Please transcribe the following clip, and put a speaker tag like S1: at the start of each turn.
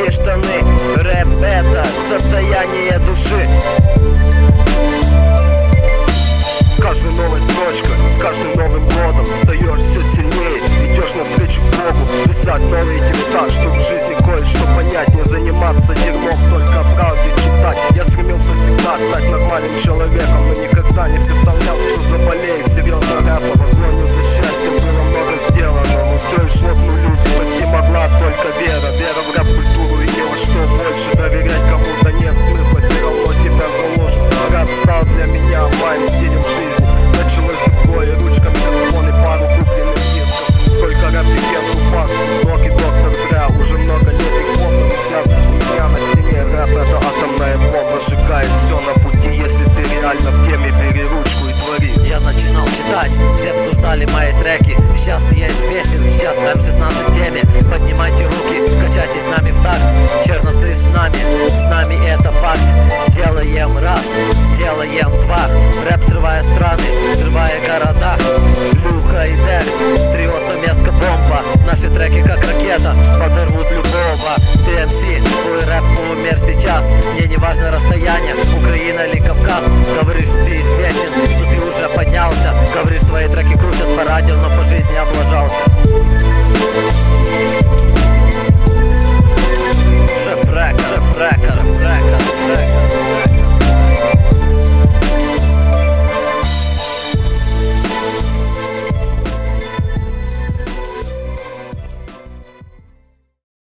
S1: свои штаны. Рэп — это состояние души. С каждой новой строчкой, с каждым новым годом стаешь все сильнее, идешь навстречу к Богу. Писать новые текста, чтоб в жизни кое-что понять. Не заниматься дерьмом, только о правде читать. Я стремился всегда стать нормальным человеком, но никогда не представлял, что заболею серьезно рэпом. В погоне за счастьем было много сделано, но все и шло к нулю. Спасти могла только вера. Вера в рэп-культуру и не во что больше. Доверять кому-то нет смысла, все равно тебя заложит. Рэп стал для меня моим стилем жизни. Началось другое, ручка, микрофон и пару купленных дисков. Сколько рэп-легенд упас, Док и Доктор Дре. Уже много лет их фото висят у меня на стене. Рэп — это атомная бомба, сжигает все на пути. Если ты реально в теме, бери ручку и твори.
S2: Я начинал читать, все обсуждали мои треки. Сейчас я известен, сейчас М16 в теме. Поднимайте руки, качайтесь с нами в такт. Черновцы с нами это факт. Делаем раз, делаем два. Рэп взрывая страны, взрывая города. Люха и Декс, трио совместка бомба. Наши треки как ракета, подорвут любого. Ты МС, твой рэп умер сейчас. Мне не важно расстояние, Украина или Кавказ. Говоришь, что ты известен, что ты уже поднялся. Говоришь, твои треки крутят по радио, но по жизни облажался.